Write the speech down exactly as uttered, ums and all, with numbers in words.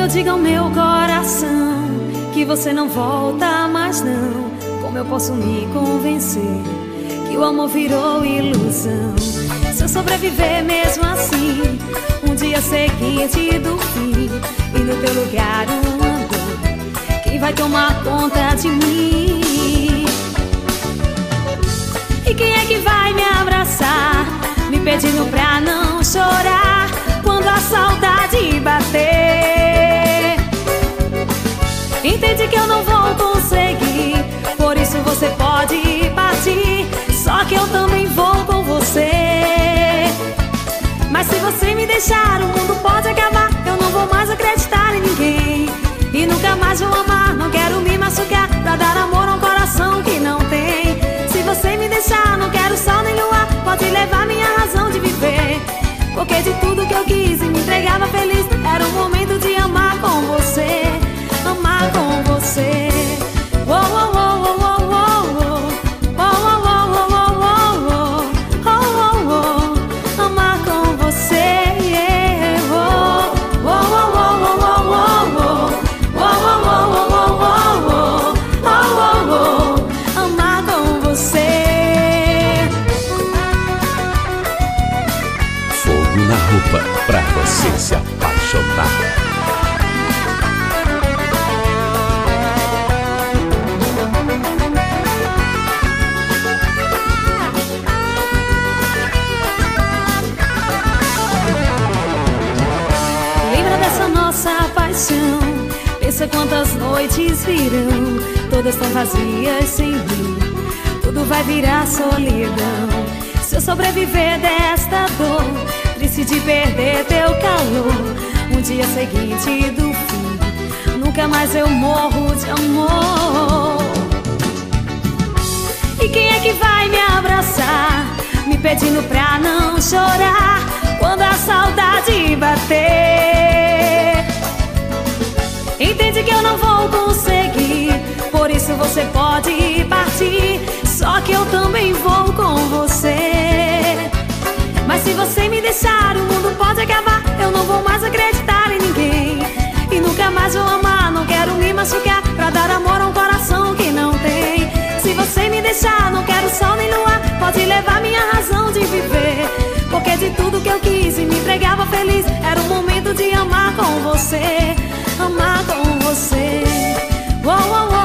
eu digo ao meu coração que você não volta mais não, como eu posso me convencer que o amor virou ilusão? Se eu sobreviver mesmo assim, um dia seguinte do fim, e no teu lugar um amor, quem vai tomar conta de mim? E quem é que vai me abraçar, me pedindo pra não chorar quando a saudade bater? Entende que eu não vou conseguir, por isso você pode partir, só que eu também vou com você. Mas se você me deixar, o mundo pode acabar, eu não vou mais acreditar em ninguém, e nunca mais vou amar, não quero me machucar pra dar amor a um coração que não tem. Se você me deixar, não quero sol nem luar, pode levar minha razão de viver, porque de tudo que eu quis e me entregava feliz, era o momento de amar com você, amar com você. Oh, oh, oh, oh, oh, oh, oh, oh, oh, oh, oh, oh, amar com você. Yeah. Oh, oh, oh, oh, oh, oh, oh, oh, oh, oh, oh, oh, amar com você. Fogo na roupa, pra você se apaixonar. Pensa quantas noites virão, todas tão vazias sem mim, tudo vai virar solidão. Se eu sobreviver desta dor, triste de perder teu calor, um dia seguinte do fim, nunca mais eu morro de amor. E quem é que vai me abraçar, me pedindo pra não chorar quando a saudade bater? Entende que eu não vou conseguir, por isso você pode partir, só que eu também vou com você. Mas se você me deixar, o mundo pode acabar, eu não vou mais acreditar em ninguém, e nunca mais vou amar, não quero me machucar pra dar amor a um coração que não tem. Se você me deixar, não quero sol nem luar, pode levar minha razão de viver, porque de tudo que eu quis e me entregava feliz, era o momento de amar com você, amar com você. Oh, oh, oh.